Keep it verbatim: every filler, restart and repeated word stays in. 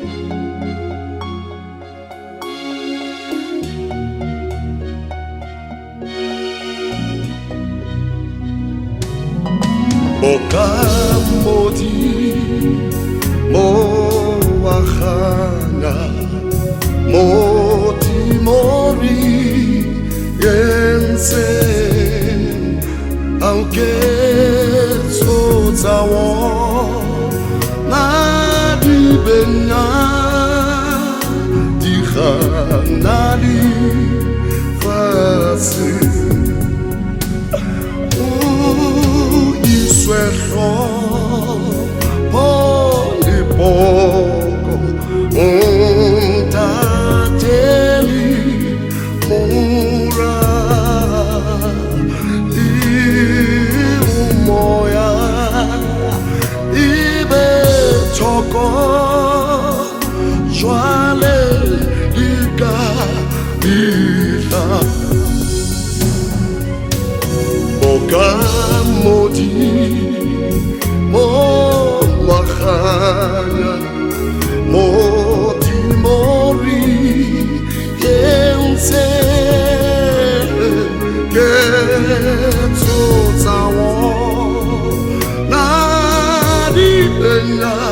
Mokamodi Moahana Motimori Yense Aunque Sozawo Nadi Benya Dikhanali Fasi Suejo poli poco un tateli mura di umoya ibe choco joale diga dita Mokamodi Moahana Motimori Yense Getsozawo Nadi Benya